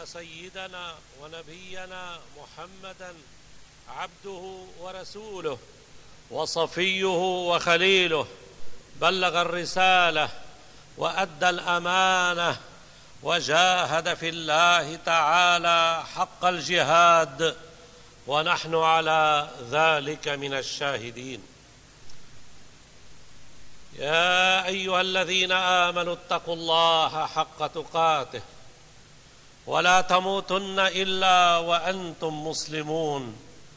سيدنا ونبينا محمدا عبده ورسوله وصفيه وخليله، بلغ الرسالة وأدى الأمانة وجاهد في الله تعالى حق الجهاد، ونحن على ذلك من الشاهدين. يا أيها الذين آمنوا اتقوا الله حق تقاته ولا تموتن إلا وأنتم مسلمون.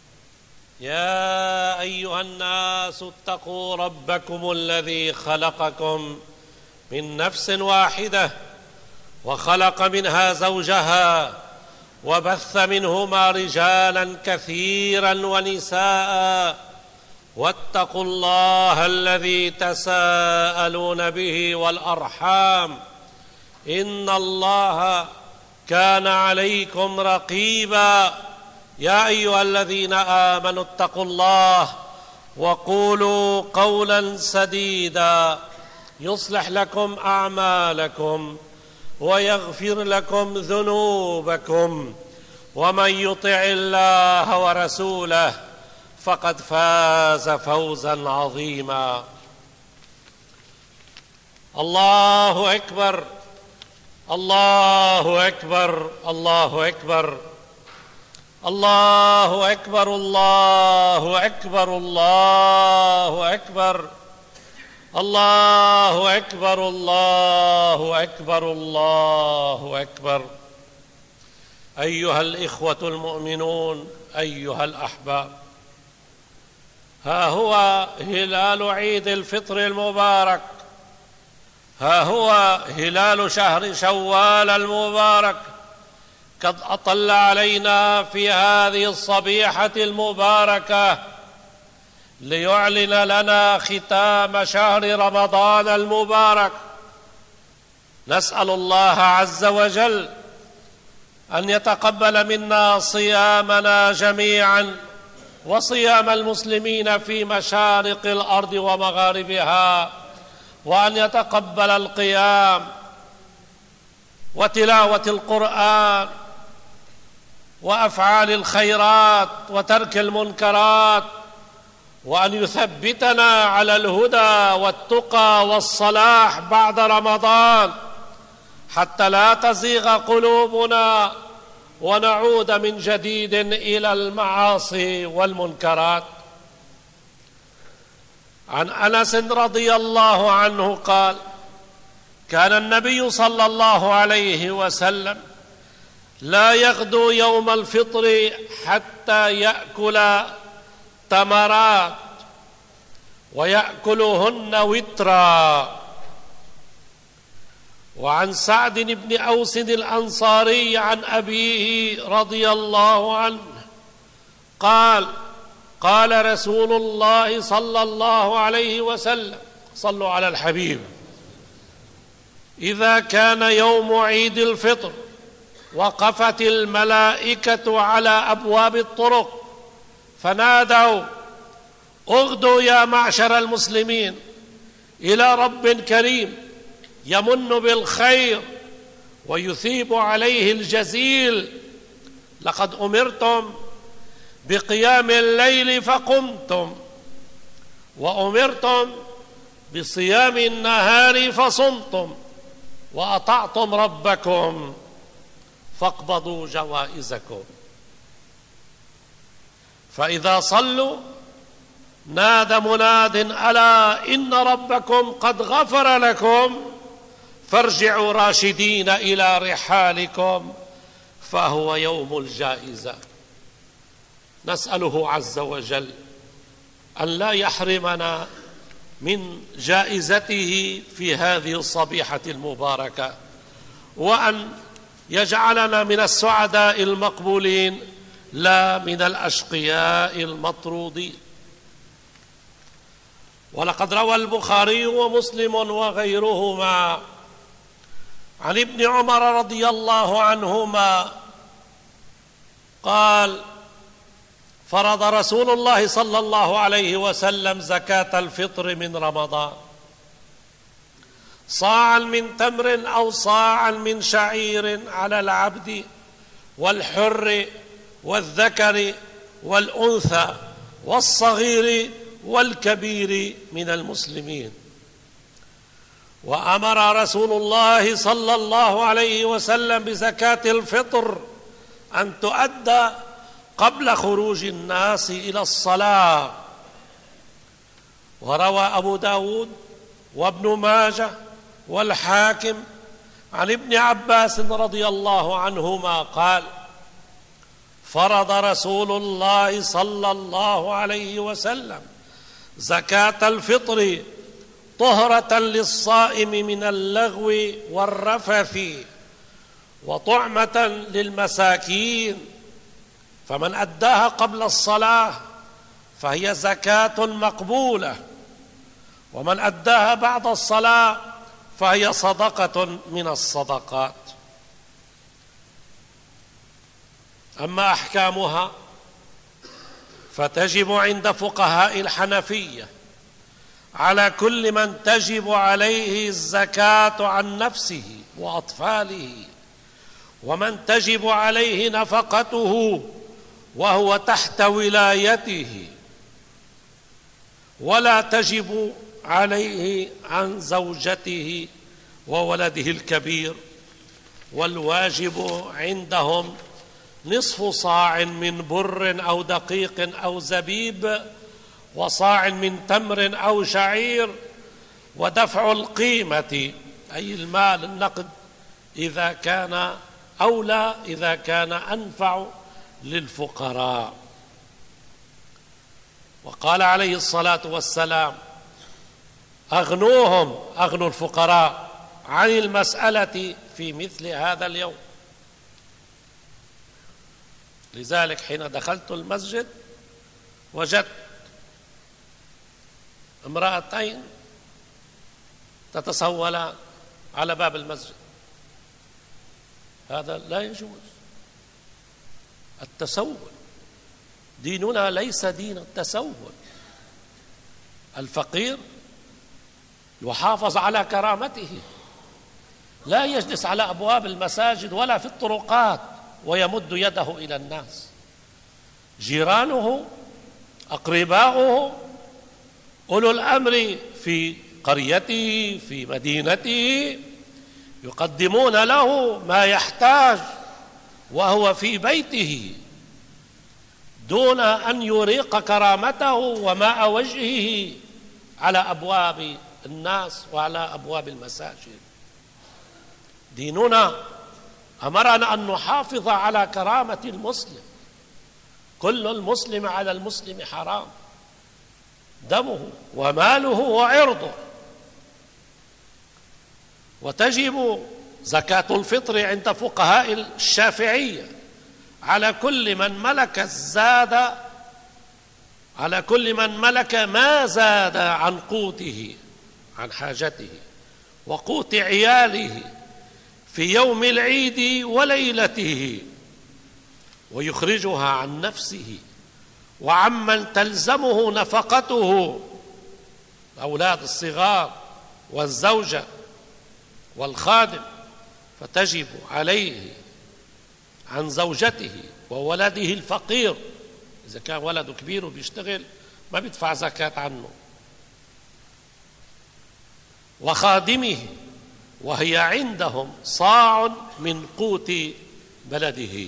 يا أيها الناس اتقوا ربكم الذي خلقكم من نفس واحدة وخلق منها زوجها وبث منهما رجالا كثيرا ونساء، واتقوا الله الذي تساءلون به والأرحام إن الله كان عليكم رقيبا. يا أيها الذين آمنوا اتقوا الله وقولوا قولا سديدا يصلح لكم أعمالكم ويغفر لكم ذنوبكم، ومن يطع الله ورسوله فقد فاز فوزا عظيما. الله أكبر، الله أكبر، الله أكبر، الله أكبر، الله أكبر، الله أكبر، الله أكبر، الله أكبر، الله أكبر. أيها الإخوة المؤمنون، أيها الأحباب، ها هو هلال عيد الفطر المبارك، ها هو هلال شهر شوال المبارك قد أطل علينا في هذه الصبيحة المباركة ليعلن لنا ختام شهر رمضان المبارك. نسأل الله عز وجل أن يتقبل منا صيامنا جميعا وصيام المسلمين في مشارق الأرض ومغاربها، وأن يتقبل القيام وتلاوة القرآن وأفعال الخيرات وترك المنكرات، وأن يثبتنا على الهدى والتقى والصلاح بعد رمضان حتى لا تزيغ قلوبنا ونعود من جديد إلى المعاصي والمنكرات. عن أنس رضي الله عنه قال: كان النبي صلى الله عليه وسلم لا يغدو يوم الفطر حتى يأكل تمرات ويأكلهن وترا. وعن سعد بن أوس الأنصاري عن أبيه رضي الله عنه قال: قال رسول الله صلى الله عليه وسلم، صلوا على الحبيب: إذا كان يوم عيد الفطر وقفت الملائكة على أبواب الطرق فنادوا: اغدوا يا معشر المسلمين إلى رب كريم يمن بالخير ويثيب عليه الجزيل، لقد أمرتم بقيام الليل فقمتم، وأمرتم بصيام النهار فصمتم، وأطعتم ربكم فاقبضوا جوائزكم. فإذا صلوا نادى مناد: ألا إن ربكم قد غفر لكم فارجعوا راشدين إلى رحالكم فهو يوم الجائزة. نسأله عز وجل أن لا يحرمنا من جائزته في هذه الصبيحة المباركة، وأن يجعلنا من السعداء المقبولين لا من الأشقياء المطرودين. ولقد روى البخاري ومسلم وغيرهما عن ابن عمر رضي الله عنهما قال: فرض رسول الله صلى الله عليه وسلم زكاة الفطر من رمضان صاعا من تمر أو صاعا من شعير على العبد والحر والذكر والأنثى والصغير والكبير من المسلمين. وأمر رسول الله صلى الله عليه وسلم بزكاة الفطر أن تؤدى قبل خروج الناس إلى الصلاة. وروى أبو داود وابن ماجه والحاكم عن ابن عباس رضي الله عنهما قال: فرض رسول الله صلى الله عليه وسلم زكاة الفطر طهرة للصائم من اللغو والرفث وطعمة للمساكين، فمن أداها قبل الصلاة فهي زكاة مقبولة، ومن أداها بعد الصلاة فهي صدقة من الصدقات. أما أحكامها فتجب عند فقهاء الحنفية على كل من تجب عليه الزكاة عن نفسه وأطفاله، ومن تجب عليه نفقته وهو تحت ولايته، ولا تجب عليه عن زوجته وولده الكبير. والواجب عندهم نصف صاع من بر أو دقيق أو زبيب، وصاع من تمر أو شعير، ودفع القيمة أي المال النقد إذا كان أولى، إذا كان أنفع للفقراء. وقال عليه الصلاة والسلام: أغنوا الفقراء عن المسألة في مثل هذا اليوم. لذلك حين دخلت المسجد وجدت امرأتين تتسولان على باب المسجد. هذا لا يجوز. التسول ديننا ليس دين التسول. الفقير يحافظ على كرامته، لا يجلس على أبواب المساجد ولا في الطرقات ويمد يده إلى الناس. جيرانه، أقرباؤه، أولو الأمر في قريته في مدينته يقدمون له ما يحتاج وهو في بيته، دون أن يريق كرامته وماء وجهه على أبواب الناس وعلى أبواب المساجد. ديننا أمرنا أن نحافظ على كرامة المسلم. كل المسلم على المسلم حرام، دمه وماله وعرضه. وتجب زكاة الفطر عند فقهاء الشافعية على كل من ملك الزاد، على كل من ملك ما زاد عن قوته، عن حاجته وقوت عياله في يوم العيد وليلته، ويخرجها عن نفسه وعمن تلزمه نفقته، الأولاد الصغار والزوجة والخادم، فتجب عليه عن زوجته وولده الفقير. إذا كان ولده كبير وبيشتغل ما بيدفع زكاة عنه، وخادمه، وهي عندهم صاع من قوت بلده.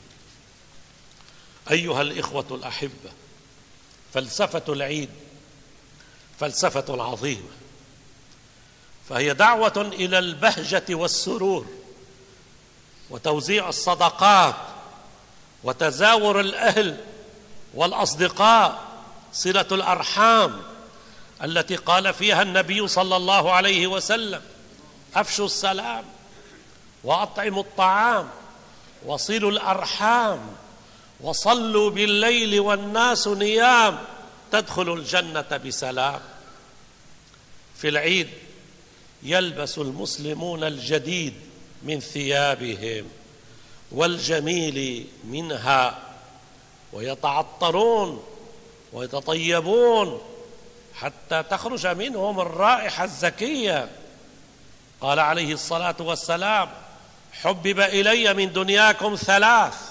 أيها الإخوة الأحبة، فلسفة العيد فلسفة عظيمة، فهي دعوة إلى البهجة والسرور وتوزيع الصدقات وتزاور الأهل والأصدقاء، صلة الأرحام التي قال فيها النبي صلى الله عليه وسلم: أفشوا السلام وأطعموا الطعام وصلوا الأرحام وصلوا بالليل والناس نيام تدخلوا الجنة بسلام. في العيد يلبس المسلمون الجديد من ثيابهم والجميل منها، ويتعطرون ويتطيبون حتى تخرج منهم الرائحة الزكية. قال عليه الصلاة والسلام: حبب إلي من دنياكم ثلاث: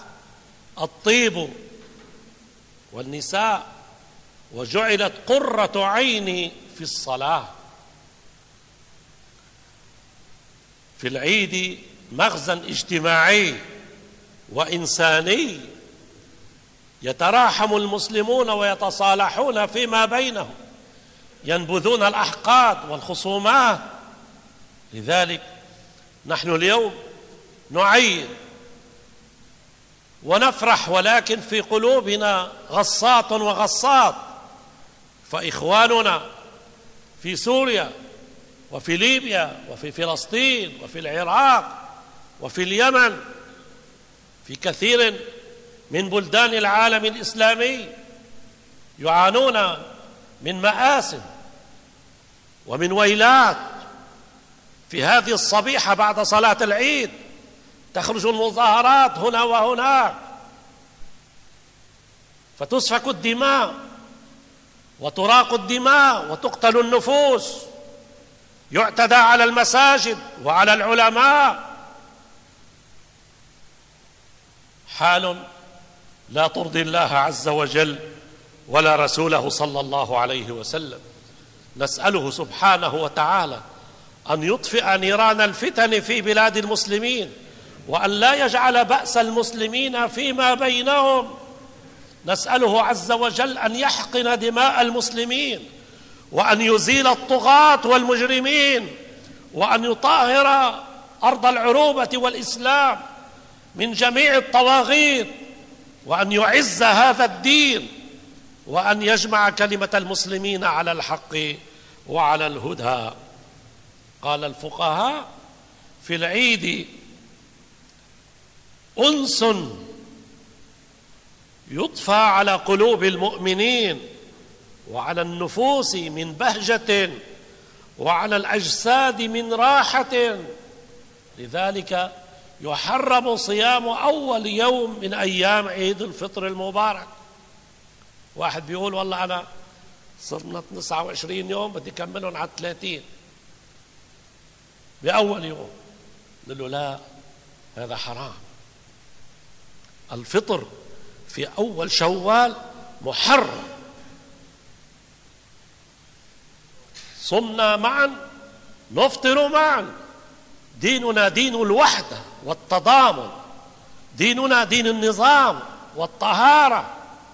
الطيب والنساء، وجعلت قرة عيني في الصلاة. في العيد مغزى اجتماعي وإنساني، يتراحم المسلمون ويتصالحون فيما بينهم، ينبذون الأحقاد والخصومات. لذلك نحن اليوم نعيد ونفرح، ولكن في قلوبنا غصات وغصات، فإخواننا في سوريا وفي ليبيا وفي فلسطين وفي العراق وفي اليمن، في كثير من بلدان العالم الإسلامي يعانون من مآسٍ ومن ويلات. في هذه الصبيحة بعد صلاة العيد تخرج المظاهرات هنا وهناك، فتسفك الدماء وتراق الدماء وتقتل النفوس، يعتدى على المساجد وعلى العلماء. حال لا ترضي الله عز وجل ولا رسوله صلى الله عليه وسلم. نسأله سبحانه وتعالى أن يطفئ نيران الفتن في بلاد المسلمين، وأن لا يجعل بأس المسلمين فيما بينهم. نسأله عز وجل أن يحقن دماء المسلمين، وأن يزيل الطغاة والمجرمين، وأن يطهر أرض العروبة والإسلام من جميع الطواغيت، وأن يعز هذا الدين، وأن يجمع كلمة المسلمين على الحق وعلى الهدى. قال الفقهاء: في العيد أنس يضفى على قلوب المؤمنين وعلى النفوس من بهجة وعلى الأجساد من راحة. لذلك يحرم صيام أول يوم من أيام عيد الفطر المبارك. واحد بيقول: والله أنا صرنا 29 يوم بدي أكملهم على 30 بأول يوم. نقول له: لا، هذا حرام. الفطر في أول شوال محرم. صمنا معا نفطر معا. ديننا دين الوحدة والتضامن، ديننا دين النظام والطهارة.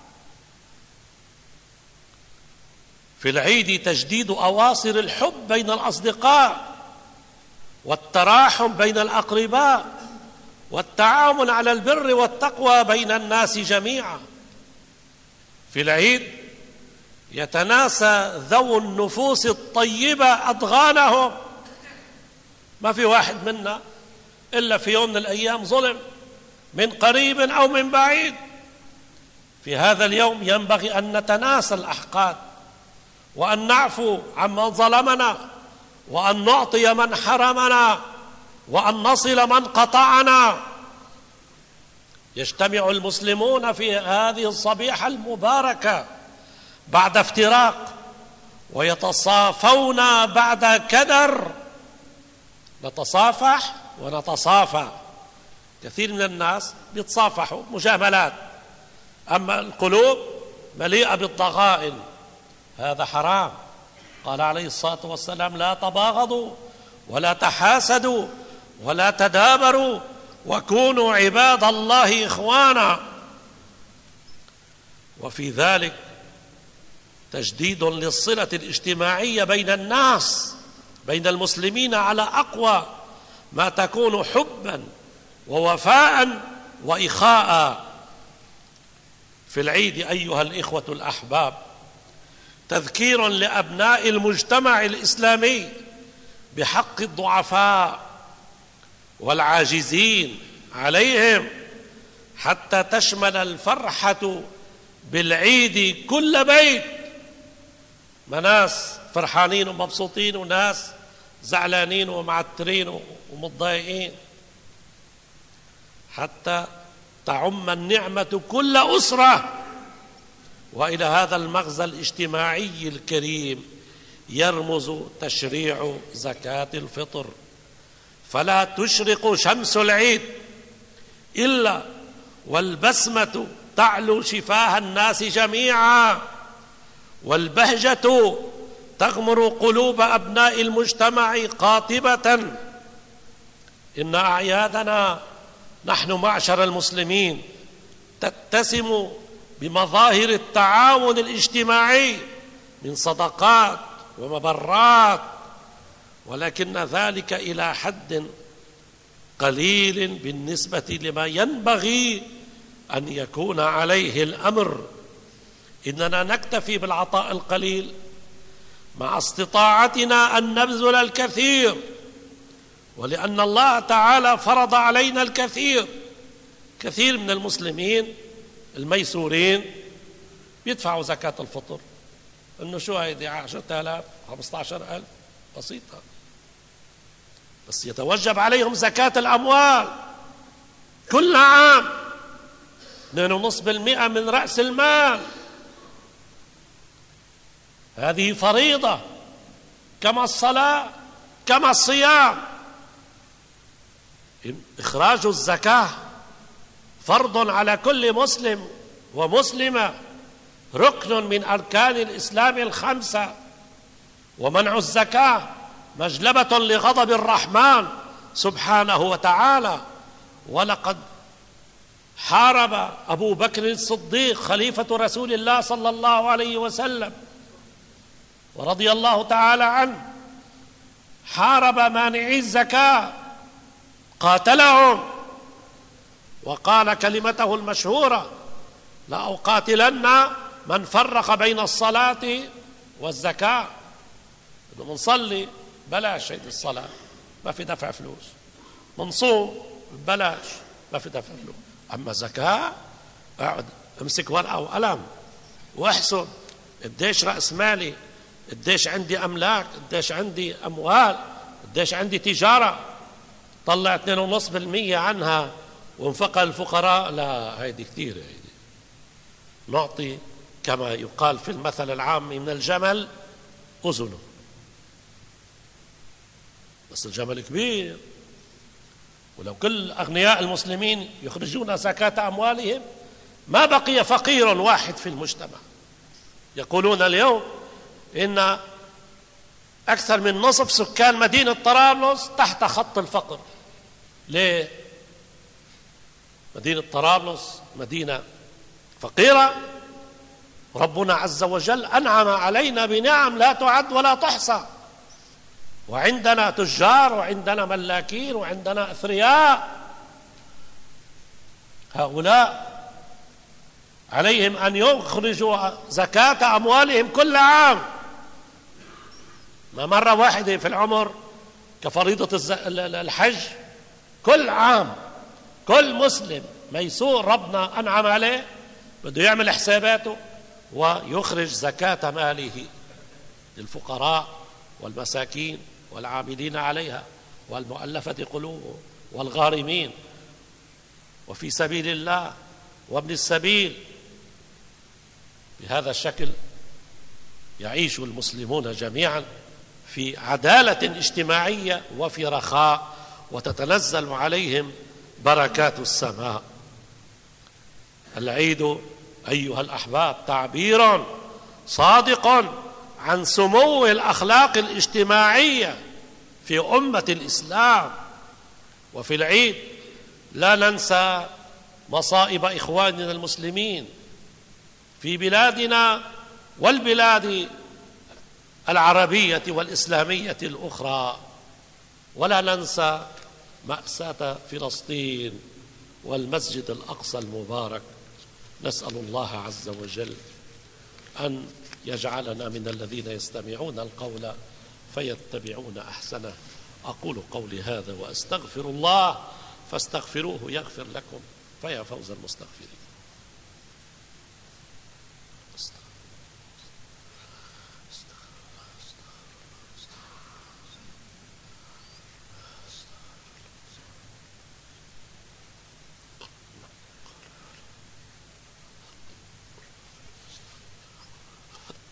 في العيد تجديد أواصر الحب بين الأصدقاء، والتراحم بين الأقرباء، والتعاون على البر والتقوى بين الناس جميعا. في العيد يتناسى ذو النفوس الطيبة أضغانهم. ما في واحد منا إلا في يوم من الأيام ظلم من قريب أو من بعيد. في هذا اليوم ينبغي أن نتناسى الأحقاد، وأن نعفو عمن ظلمنا، وأن نعطي من حرمنا، وأن نصل من قطعنا. يجتمع المسلمون في هذه الصبيحة المباركة بعد افتراق، ويتصافون بعد كدر. نتصافح ونتصافى. كثير من الناس بيتصافحوا مجاملات، أما القلوب مليئة بالضغائن. هذا حرام. قال عليه الصلاة والسلام: لا تباغضوا ولا تحاسدوا ولا تدابروا وكونوا عباد الله إخوانا. وفي ذلك تجديد للصلة الاجتماعية بين الناس، بين المسلمين، على أقوى ما تكون حبا ووفاء وإخاء. في العيد أيها الإخوة الأحباب تذكير لأبناء المجتمع الإسلامي بحق الضعفاء والعاجزين عليهم، حتى تشمل الفرحة بالعيد كل بيت. ناس فرحانين ومبسوطين، وناس زعلانين ومعترين ومتضايقين، حتى تعم النعمة كل أسرة. وإلى هذا المغزى الاجتماعي الكريم يرمز تشريع زكاة الفطر. فلا تشرق شمس العيد إلا والبسمة تعلو شفاه الناس جميعا، والبهجة تغمر قلوب أبناء المجتمع قاطبة. إن أعيادنا نحن معشر المسلمين تتسم بمظاهر التعاون الاجتماعي من صدقات ومبرات، ولكن ذلك إلى حد قليل بالنسبة لما ينبغي أن يكون عليه الأمر. إننا نكتفي بالعطاء القليل مع استطاعتنا أن نبذل الكثير، ولأن الله تعالى فرض علينا الكثير. كثير من المسلمين الميسورين بيدفعوا زكاة الفطر، إنه شو هيدي 10,000 15,000 بسيطة، بس يتوجب عليهم زكاة الأموال كل عام 2.5% من رأس المال. هذه فريضة كما الصلاة كما الصيام. إخراج الزكاة فرض على كل مسلم ومسلمة، ركن من أركان الإسلام 5، ومنع الزكاة مجلبة لغضب الرحمن سبحانه وتعالى. ولقد حارب أبو بكر الصديق خليفة رسول الله صلى الله عليه وسلم ورضي الله تعالى عنه، حارب مانعي الزكاة، قاتلهم وقال كلمته المشهورة: لأقاتلن من فرق بين الصلاة والزكاة. منصلي بلاش هيدي الصلاة، ما في دفع فلوس، منصوم بلاش، ما في دفع فلوس، أما زكاة اقعد امسك ورقة وقلم واحسب قديش رأس مالي، قديش عندي أملاك، قديش عندي أموال، قديش عندي تجارة، طلع 2.5% عنها وانفقها الفقراء. لا، هيدي كثير. هيدي نعطي كما يقال في المثل العام من الجمل أذنه، بس الجمل كبير. ولو كل أغنياء المسلمين يخرجون زكاة أموالهم ما بقي فقير واحد في المجتمع. يقولون اليوم إن أكثر من نصف سكان مدينة طرابلس تحت خط الفقر. ليه؟ مدينة طرابلس مدينة فقيرة، ربنا عز وجل أنعم علينا بنعم لا تعد ولا تحصى، وعندنا تجار وعندنا ملاكين وعندنا أثرياء. هؤلاء عليهم أن يخرجوا زكاة أموالهم كل عام، ما مرة واحدة في العمر كفريضة الحج، كل عام. كل مسلم ميسور ربنا أنعم عليه بده يعمل حساباته ويخرج زكاة ماله للفقراء والمساكين والعاملين عليها والمؤلفة قلوبهم والغارمين وفي سبيل الله وابن السبيل. بهذا الشكل يعيش المسلمون جميعا في عدالة اجتماعية وفي رخاء، وتتنزل عليهم بركات السماء. العيد أيها الأحباب تعبير صادق عن سمو الأخلاق الاجتماعية في أمة الإسلام. وفي العيد لا ننسى مصائب إخواننا المسلمين في بلادنا والبلاد العربية والإسلامية الأخرى، ولا ننسى مأساة فلسطين والمسجد الأقصى المبارك. نسأل الله عز وجل أن يجعلنا من الذين يستمعون القول فيتبعون أحسنه. أقول قولي هذا وأستغفر الله فاستغفروه يغفر لكم، فيا فوز المستغفرين.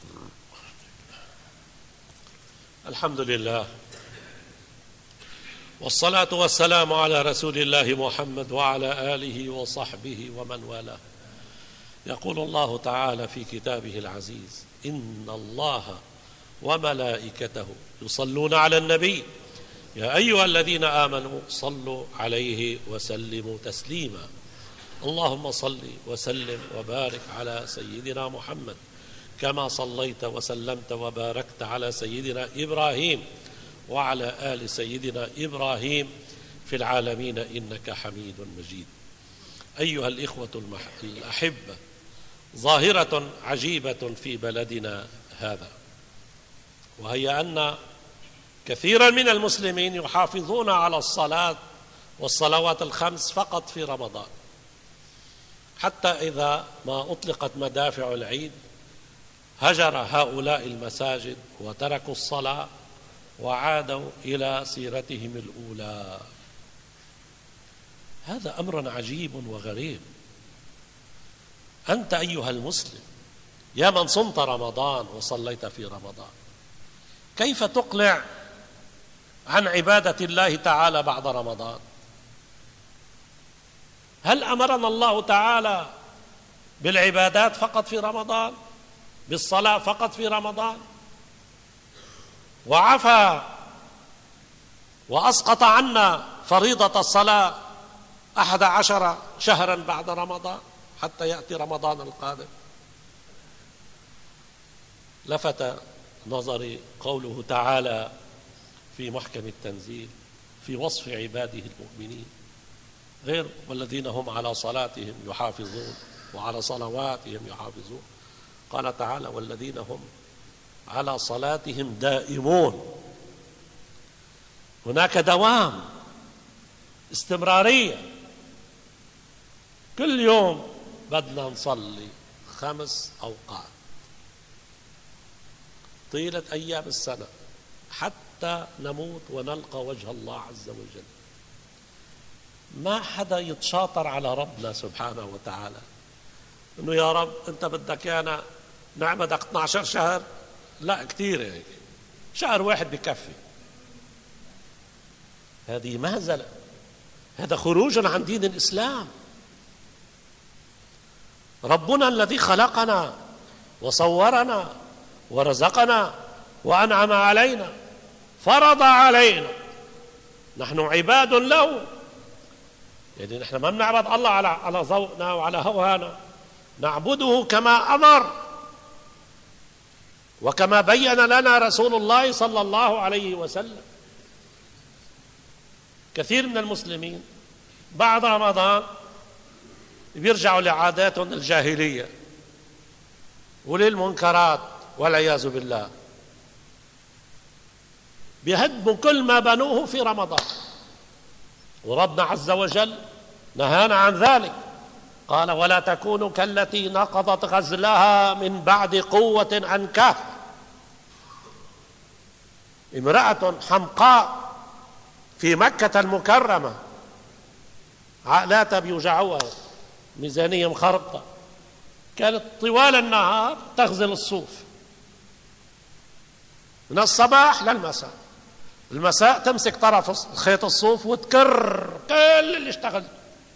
الحمد لله والصلاة والسلام على رسول الله محمد وعلى آله وصحبه ومن والاه. يقول الله تعالى في كتابه العزيز: إن الله وملائكته يصلون على النبي يا أيها الذين آمنوا صلوا عليه وسلموا تسليما. اللهم صل وسلم وبارك على سيدنا محمد كما صليت وسلمت وباركت على سيدنا إبراهيم وعلى آل سيدنا إبراهيم في العالمين إنك حميد مجيد. أيها الإخوة الأحبة، ظاهرة عجيبة في بلدنا هذا، وهي أن كثيرا من المسلمين يحافظون على الصلاة والصلوات الخمس فقط في رمضان، حتى إذا ما أطلقت مدافع العيد هجر هؤلاء المساجد وتركوا الصلاة وعادوا إلى سيرتهم الأولى. هذا أمر عجيب وغريب. أنت أيها المسلم يا من صمت رمضان وصليت في رمضان، كيف تقلع عن عبادة الله تعالى بعد رمضان؟ هل أمرنا الله تعالى بالعبادات فقط في رمضان، بالصلاة فقط في رمضان، وعفى وأسقط عنا فريضة الصلاة 11 شهرا بعد رمضان حتى يأتي رمضان القادم؟ لفت نظري قوله تعالى في محكم التنزيل في وصف عباده المؤمنين، غير والذين هم على صلاتهم يحافظون وعلى صلواتهم يحافظون، قال تعالى والذين هم على صلاتهم دائمون. هناك دوام، استمرارية. كل يوم بدنا نصلي 5 أوقات طيلة أيام السنة حتى نموت ونلقى وجه الله عز وجل. ما حدا يتشاطر على ربنا سبحانه وتعالى إنه يا رب أنت بدك يانا نعبدك 12 شهر؟ لا، كتير هيك، شهر واحد بكفي. هذه مهزلة، هذا خروج عن دين الإسلام. ربنا الذي خلقنا وصورنا ورزقنا وأنعم علينا فرض علينا، نحن عباد له، يعني نحن ما بنعبد الله على ذوقنا وعلى هوانا، نعبده كما أمر وكما بين لنا رسول الله صلى الله عليه وسلم. كثير من المسلمين بعد رمضان بيرجعوا لعاداتهم الجاهلية وللمنكرات والعياذ بالله، بيهدموا كل ما بنوه في رمضان. وربنا عز وجل نهانا عن ذلك، قال ولا تكونوا كالتي نقضت غزلها من بعد قوة أنكاثا. امرأة حمقاء في مكة المكرمة، عائلاتها بيوجعوها، ميزانية مخربطة، كانت طوال النهار تغزل الصوف من الصباح للمساء، المساء تمسك طرف خيط الصوف وتكر كل اللي اشتغلته.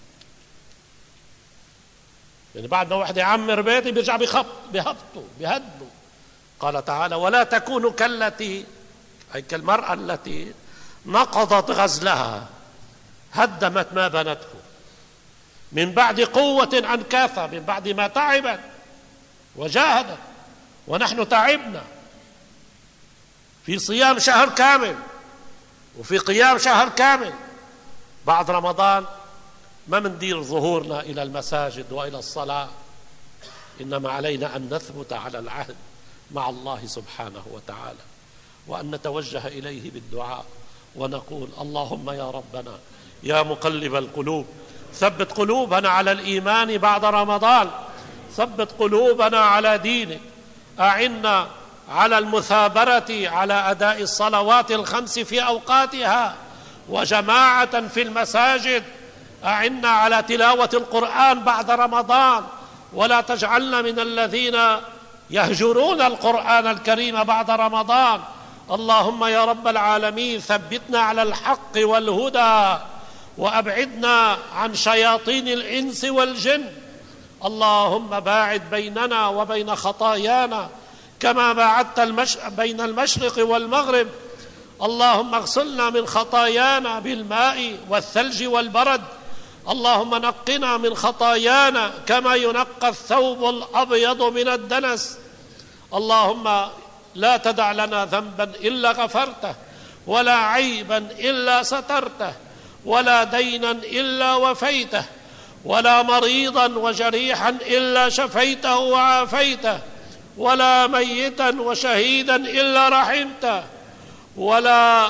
يعني بعد ما واحد يعمر بيتي بيرجع بيهدوا. قال تعالى ولا تكونوا كالتي، أي كالمرأة التي نقضت غزلها، هدمت ما بنته، من بعد قوة أنكاثا، من بعد ما تعبت وجاهدت. ونحن تعبنا في صيام شهر كامل وفي قيام شهر كامل. بعد رمضان ما مندير ظهورنا إلى المساجد وإلى الصلاة، إنما علينا أن نثبت على العهد مع الله سبحانه وتعالى، وأن نتوجه إليه بالدعاء ونقول اللهم يا ربنا يا مقلب القلوب ثبت قلوبنا على الإيمان بعد رمضان، ثبت قلوبنا على دينك، أعنا على المثابرة على أداء الصلوات الخمس في أوقاتها وجماعة في المساجد، أعنا على تلاوة القرآن بعد رمضان، ولا تجعلنا من الذين يهجرون القرآن الكريم بعد رمضان اللهم يا رب العالمين ثبتنا على الحق والهدى وأبعدنا عن شياطين الإنس والجن. اللهم باعد بيننا وبين خطايانا كما باعدت بين المشرق والمغرب. اللهم اغسلنا من خطايانا بالماء والثلج والبرد. اللهم نقنا من خطايانا كما ينقى الثوب الأبيض من الدنس. اللهم لا تدع لنا ذنبا إلا غفرته، ولا عيبا إلا سترته، ولا دينا إلا وفيته، ولا مريضا وجريحا إلا شفيته وعافيته، ولا ميتا وشهيدا إلا رحمته، ولا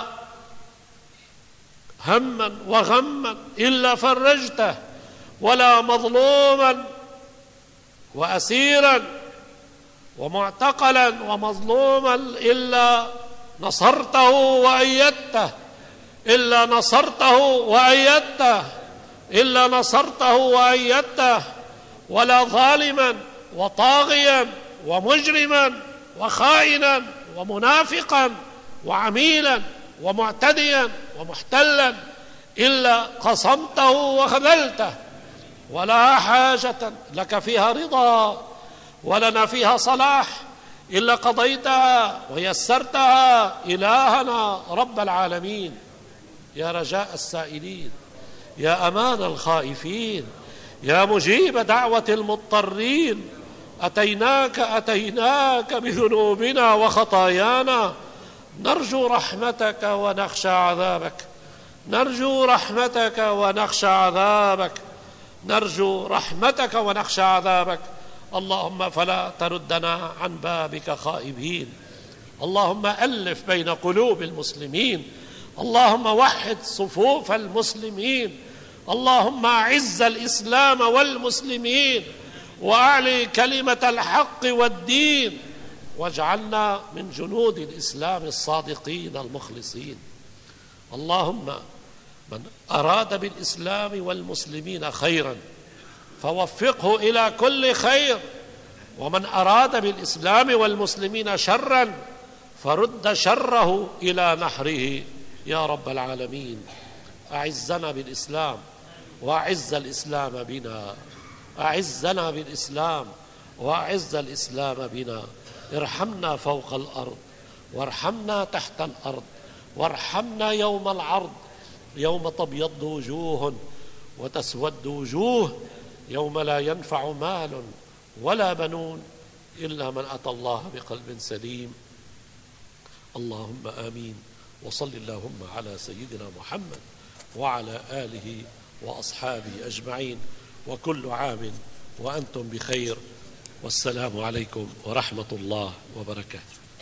هما وغما إلا فرجته، ولا مظلوما وأسيرا ومعتقلا ومظلوما إلا نصرته وأيدته، إلا نصرته وأيدته، إلا نصرته وأيدته، ولا ظالما وطاغيا ومجرما وخائنا ومنافقا وعميلا ومعتديا ومحتلا إلا قصمته وخذلته. ولا حاجة لك فيها رضا ولنا فيها صلاح إلا قضيتها ويسرتها إلهنا رب العالمين. يا رجاء السائلين، يا أمان الخائفين، يا مجيب دعوة المضطرين، أتيناك بذنوبنا وخطايانا، نرجو رحمتك ونخشى عذابك، نرجو رحمتك ونخشى عذابك، نرجو رحمتك ونخشى عذابك. اللهم فلا تردنا عن بابك خائبين. اللهم ألف بين قلوب المسلمين. اللهم وحد صفوف المسلمين. اللهم أعز الإسلام والمسلمين وأعلي كلمة الحق والدين، واجعلنا من جنود الإسلام الصادقين المخلصين. اللهم من أراد بالإسلام والمسلمين خيرا فوفقه إلى كل خير، ومن أراد بالإسلام والمسلمين شرا فرد شره إلى نحره يا رب العالمين. أعزنا بالإسلام وأعز الإسلام بنا، أعزنا بالإسلام وأعز الإسلام بنا. ارحمنا فوق الأرض وارحمنا تحت الأرض، وارحمنا يوم العرض، يوم تبيض وجوه وتسود وجوه، يوم لا ينفع مال ولا بنون إلا من أتى الله بقلب سليم. اللهم آمين. وصل اللهم على سيدنا محمد وعلى آله وأصحابه أجمعين، وكل عام وأنتم بخير، والسلام عليكم ورحمة الله وبركاته.